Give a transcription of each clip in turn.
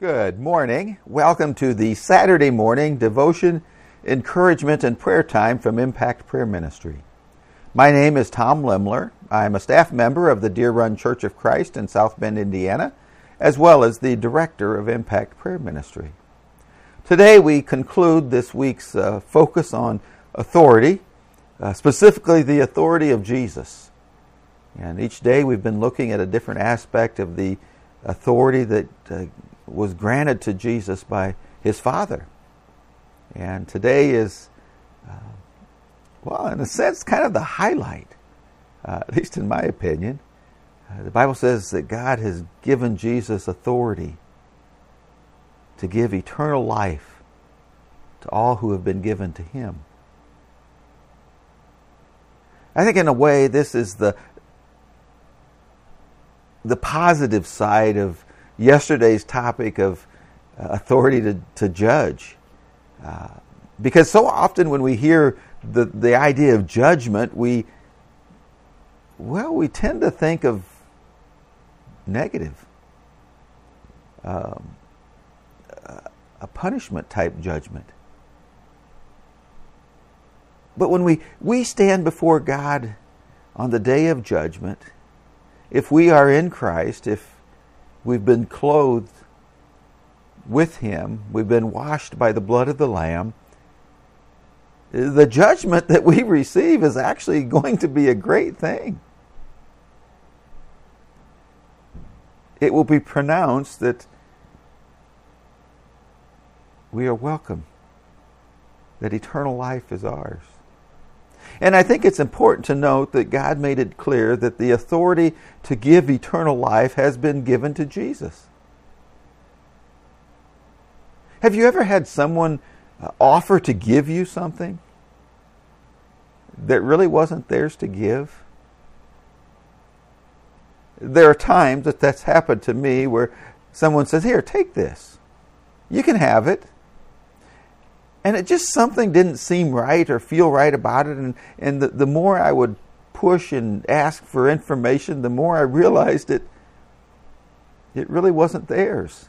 Good morning. Welcome to the Saturday morning devotion, encouragement, and prayer time from Impact Prayer Ministry. My name is Tom Limler. I'm a staff member of the Deer Run Church of Christ in South Bend, Indiana, as well as the director of Impact Prayer Ministry. Today we conclude this week's focus on authority, specifically the authority of Jesus. And each day we've been looking at a different aspect of the authority that was granted to Jesus by his Father. And today is, in a sense, kind of the highlight, at least in my opinion. The Bible says that God has given Jesus authority to give eternal life to all who have been given to him. I think in a way this is the positive side of yesterday's topic of authority to judge. Because so often when we hear the idea of judgment, we tend to think of negative, a punishment type judgment. But when we stand before God on the day of judgment, if we are in Christ, if we've been clothed with him, we've been washed by the blood of the Lamb, the judgment that we receive is actually going to be a great thing. It will be pronounced that we are welcome, that eternal life is ours. And I think it's important to note that God made it clear that the authority to give eternal life has been given to Jesus. Have you ever had someone offer to give you something that really wasn't theirs to give? There are times that that's happened to me where someone says, "Here, take this. You can have it." And it just something didn't seem right or feel right about it. And the more I would push and ask for information, the more I realized it really wasn't theirs.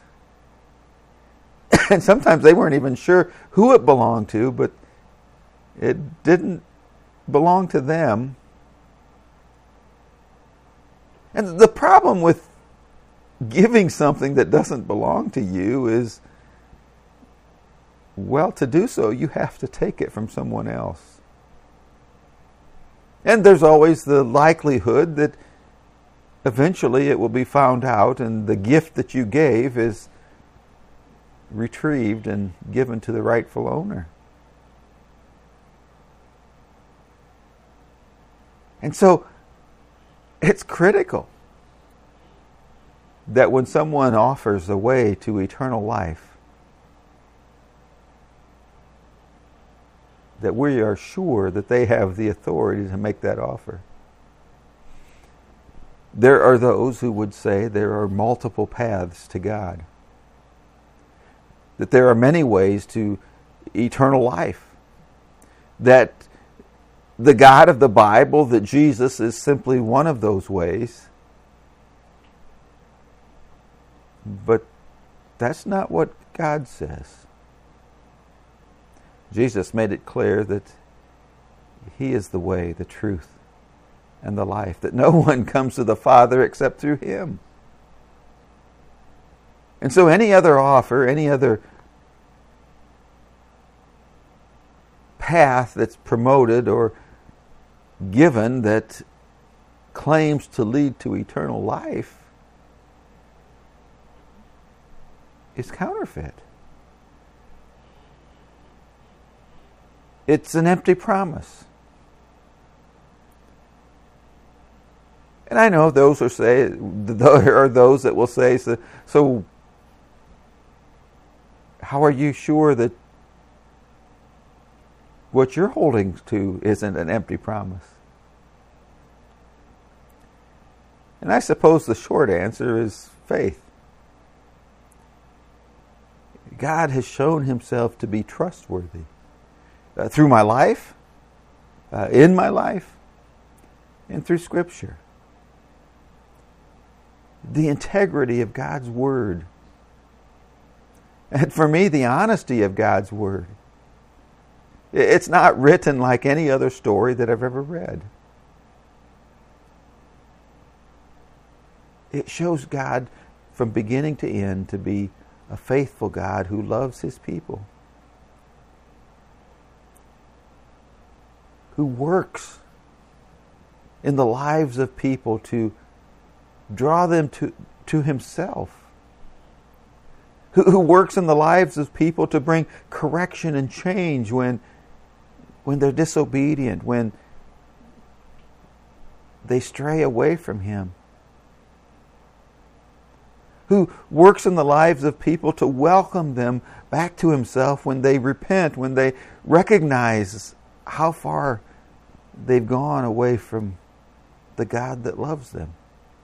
And sometimes they weren't even sure who it belonged to, but it didn't belong to them. And the problem with giving something that doesn't belong to you is, to do so, you have to take it from someone else. And there's always the likelihood that eventually it will be found out and the gift that you gave is retrieved and given to the rightful owner. And so it's critical that when someone offers a way to eternal life, that we are sure that they have the authority to make that offer. There are those who would say there are multiple paths to God, that there are many ways to eternal life, that the God of the Bible, that Jesus is simply one of those ways. But that's not what God says. Jesus made it clear that he is the way, the truth, and the life, that no one comes to the Father except through him. And so any other offer, any other path that's promoted or given that claims to lead to eternal life is counterfeit. It's an empty promise. And I know there are those that will say, so how are you sure that what you're holding to isn't an empty promise? And I suppose the short answer is faith. God has shown himself to be trustworthy. Through my life, in my life, and through Scripture. The integrity of God's Word And for me, the honesty of God's Word. It's not written like any other story that I've ever read. It shows God from beginning to end to be a faithful God who loves His people, who works in the lives of people to draw them to Himself, who works in the lives of people to bring correction and change when they're disobedient, when they stray away from Him, who works in the lives of people to welcome them back to Himself when they repent, when they recognize how far they've gone away from the God that loves them.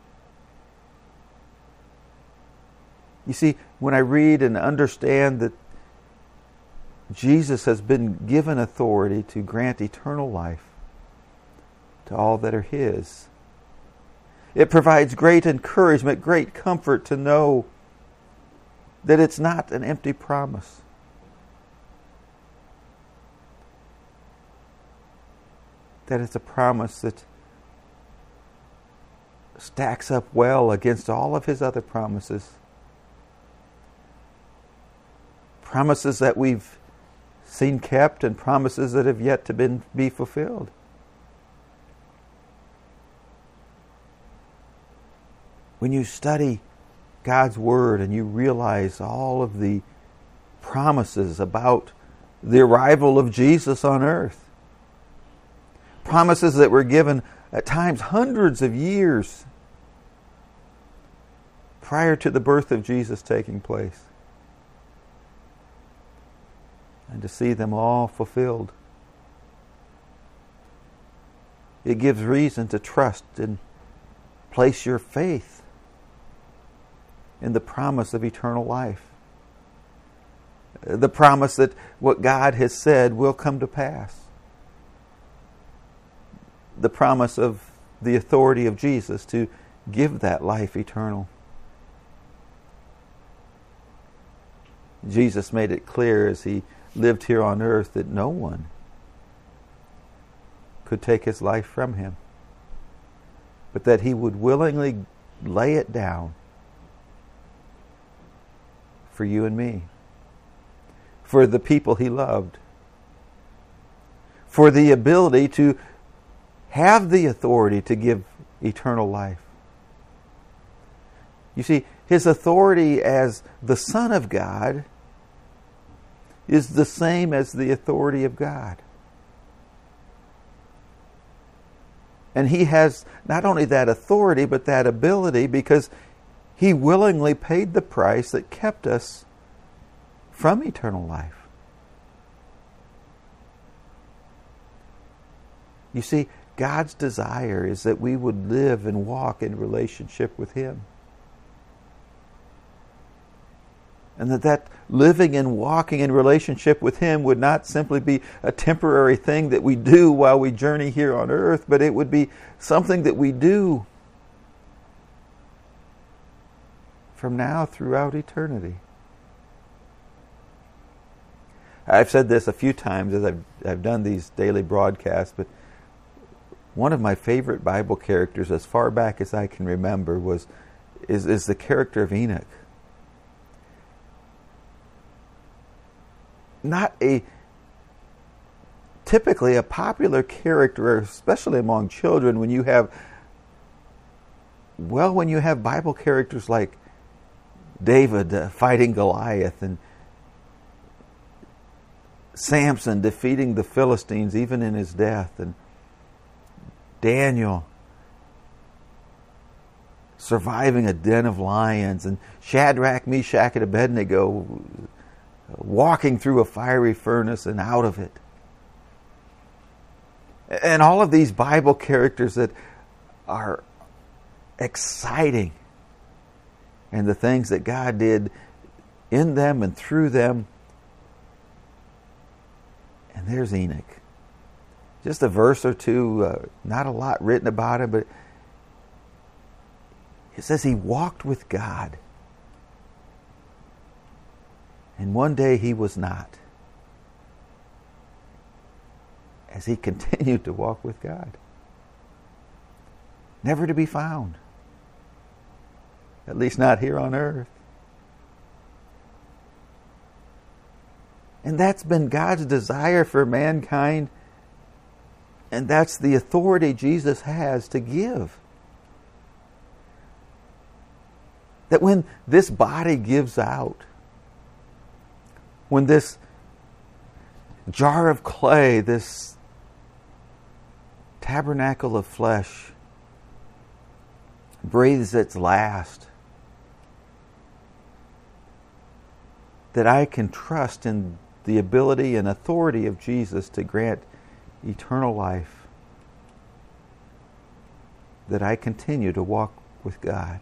You see, when I read and understand that Jesus has been given authority to grant eternal life to all that are His, it provides great encouragement, great comfort to know that it's not an empty promise. That it's a promise that stacks up well against all of His other promises. Promises that we've seen kept and promises that have yet to be fulfilled. When you study God's Word and you realize all of the promises about the arrival of Jesus on earth, promises that were given at times hundreds of years prior to the birth of Jesus taking place, and to see them all fulfilled, it gives reason to trust and place your faith in the promise of eternal life. The promise that what God has said will come to pass. The promise of the authority of Jesus to give that life eternal. Jesus made it clear as He lived here on earth that no one could take His life from Him, but that He would willingly lay it down for you and me, for the people He loved, for the ability to have the authority to give eternal life. You see, His authority as the Son of God is the same as the authority of God. And He has not only that authority, but that ability, because He willingly paid the price that kept us from eternal life. You see, God's desire is that we would live and walk in relationship with Him. And that living and walking in relationship with Him would not simply be a temporary thing that we do while we journey here on earth, but it would be something that we do from now throughout eternity. I've said this a few times as I've done these daily broadcasts, but one of my favorite Bible characters as far back as I can remember is the character of Enoch. Not typically a popular character, especially among children, when you have Bible characters like David fighting Goliath, and Samson defeating the Philistines even in his death, and Daniel surviving a den of lions, and Shadrach, Meshach, and Abednego walking through a fiery furnace and out of it. And all of these Bible characters that are exciting, and the things that God did in them and through them. And there's Enoch. Just a verse or two, not a lot written about him, but it says he walked with God. And one day he was not, as he continued to walk with God. Never to be found. At least not here on earth. And that's been God's desire for mankind. And that's the authority Jesus has to give. That when this body gives out, when this jar of clay, this tabernacle of flesh, breathes its last, that I can trust in the ability and authority of Jesus to grant eternal life, that I continue to walk with God,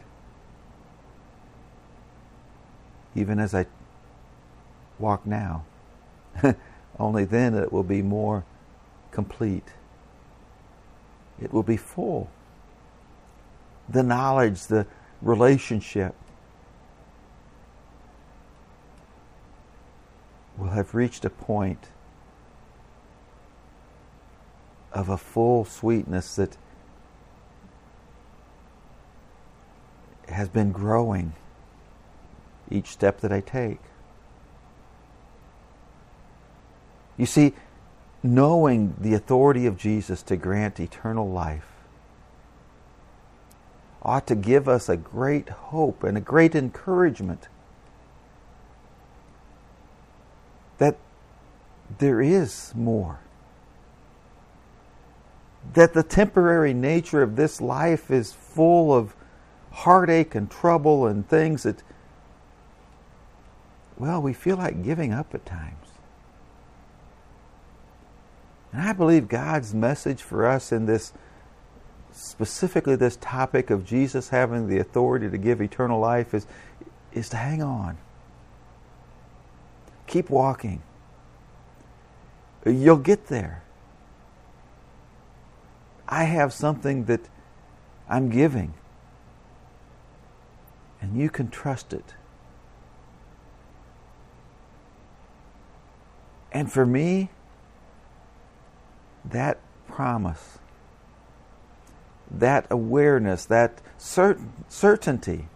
even as I walk now. Only then it will be more complete. It will be full. The knowledge, the relationship will have reached a point of a full sweetness that has been growing each step that I take. You see, knowing the authority of Jesus to grant eternal life ought to give us a great hope and a great encouragement that there is more. That the temporary nature of this life is full of heartache and trouble and things that, well, we feel like giving up at times. And I believe God's message for us in this, specifically this topic of Jesus having the authority to give eternal life, is to hang on. Keep walking. You'll get there. I have something that I'm giving, and you can trust it. And for me, that promise, that awareness, that certainty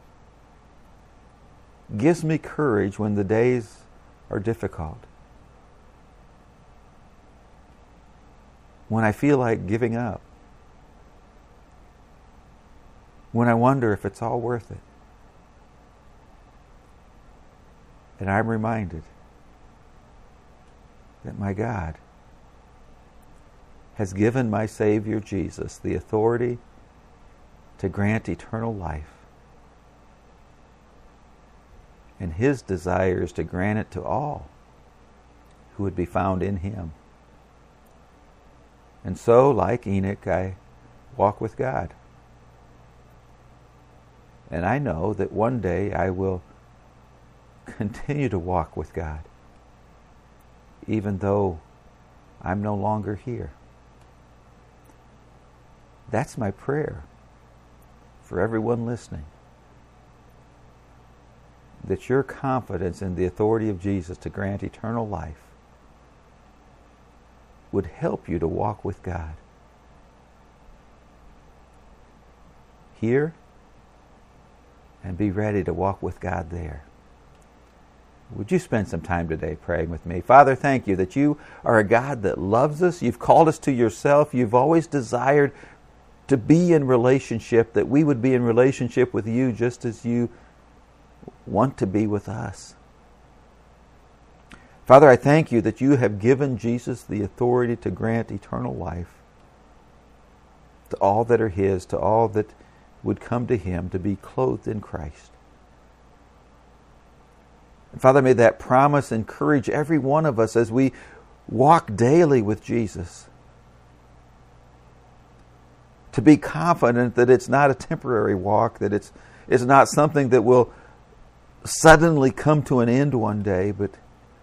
gives me courage when the days are difficult. When I feel like giving up. When I wonder if it's all worth it. And I'm reminded that my God has given my Savior Jesus the authority to grant eternal life. And His desire is to grant it to all who would be found in Him. And so, like Enoch, I walk with God. And I know that one day I will continue to walk with God, even though I'm no longer here. That's my prayer for everyone listening. That your confidence in the authority of Jesus to grant eternal life would help you to walk with God. Here, and be ready to walk with God there. Would you spend some time today praying with me? Father, thank you that you are a God that loves us. You've called us to yourself. You've always desired to be in relationship, that we would be in relationship with you just as you want to be with us. Father, I thank you that you have given Jesus the authority to grant eternal life to all that are His, to all that would come to Him, to be clothed in Christ. And Father, may that promise encourage every one of us as we walk daily with Jesus, to be confident that it's not a temporary walk, that it's not something that will suddenly come to an end one day, but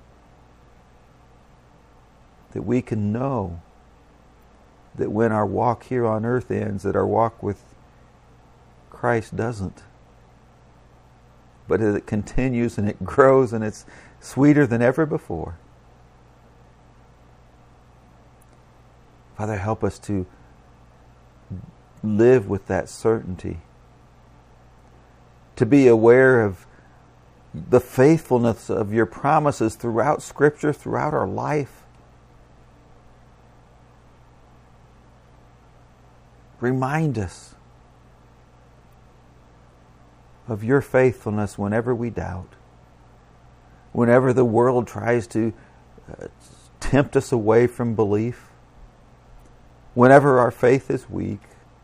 that we can know that when our walk here on earth ends, that our walk with Christ doesn't. but it continues and it grows and it's sweeter than ever before. Father, help us to live with that certainty, to be aware of the faithfulness of your promises throughout Scripture, throughout our life. Remind us of your faithfulness whenever we doubt, whenever the world tries to tempt us away from belief, whenever our faith is weak,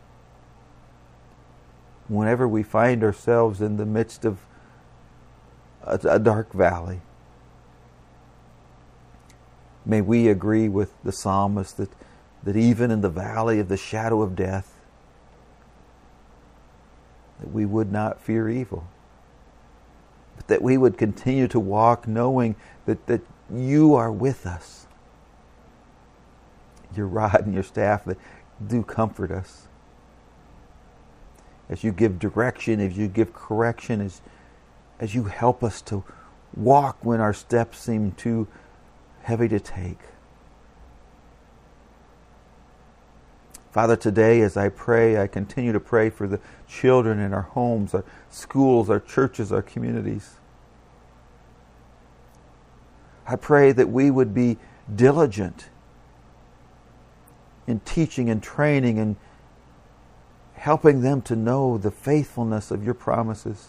whenever we find ourselves in the midst of a dark valley. May we agree with the psalmist that even in the valley of the shadow of death, that we would not fear evil, but that we would continue to walk knowing that you are with us. Your rod and your staff that do comfort us. As you give direction, as you give correction, as you help us to walk when our steps seem too heavy to take. Father, today as I pray, I continue to pray for the children in our homes, our schools, our churches, our communities. I pray that we would be diligent in teaching and training and helping them to know the faithfulness of your promises,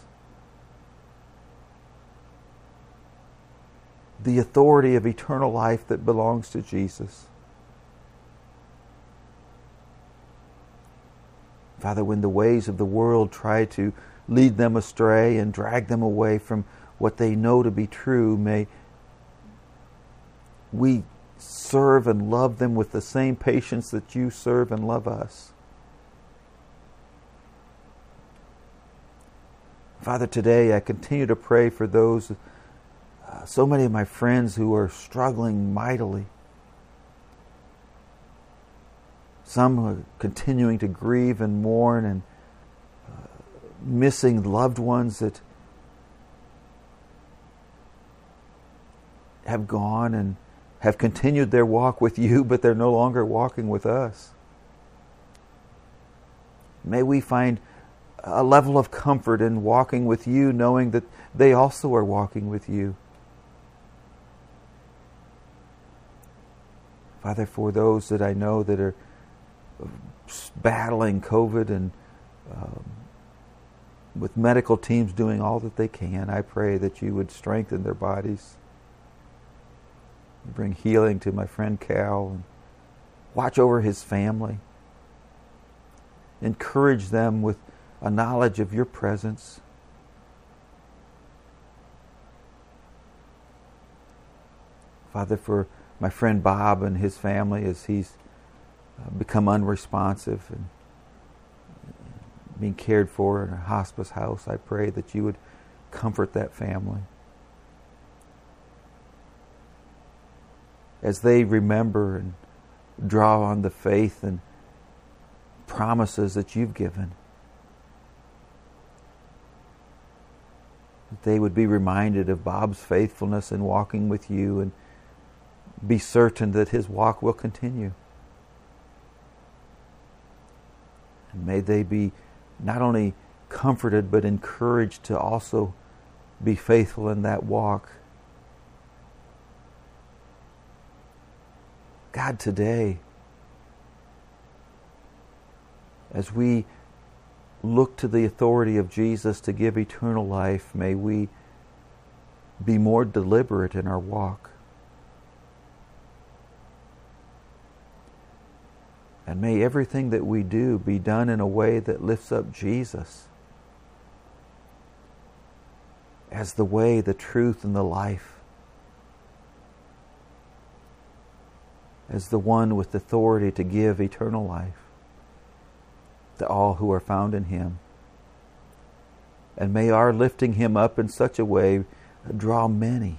the authority of eternal life that belongs to Jesus. Father, when the ways of the world try to lead them astray and drag them away from what they know to be true, may we serve and love them with the same patience that you serve and love us. Father, today I continue to pray for those, so many of my friends who are struggling mightily. Some are continuing to grieve and mourn and missing loved ones that have gone and have continued their walk with you, but they're no longer walking with us. May we find a level of comfort in walking with you, knowing that they also are walking with you. Father, for those that I know that are battling COVID and with medical teams doing all that they can, I pray that you would strengthen their bodies. Bring healing to my friend Cal and watch over his family. Encourage them with a knowledge of your presence. Father, for my friend Bob and his family as he's become unresponsive and being cared for in a hospice house, I pray that you would comfort that family. As they remember and draw on the faith and promises that you've given, that they would be reminded of Bob's faithfulness in walking with you and be certain that his walk will continue. And may they be not only comforted but encouraged to also be faithful in that walk. God, today, as we look to the authority of Jesus to give eternal life, may we be more deliberate in our walk. And may everything that we do be done in a way that lifts up Jesus as the way, the truth, and the life, as the one with authority to give eternal life to all who are found in Him. And may our lifting Him up in such a way draw many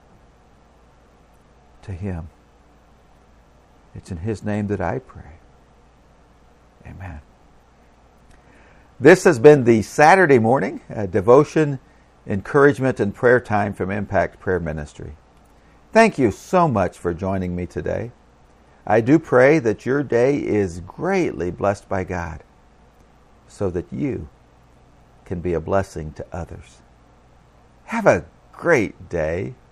to Him. It's in His name that I pray. Amen. This has been the Saturday morning devotion encouragement and prayer time from Impact Prayer Ministry. Thank you so much for joining me today. I do pray that your day is greatly blessed by God so that you can be a blessing to others. Have a great day.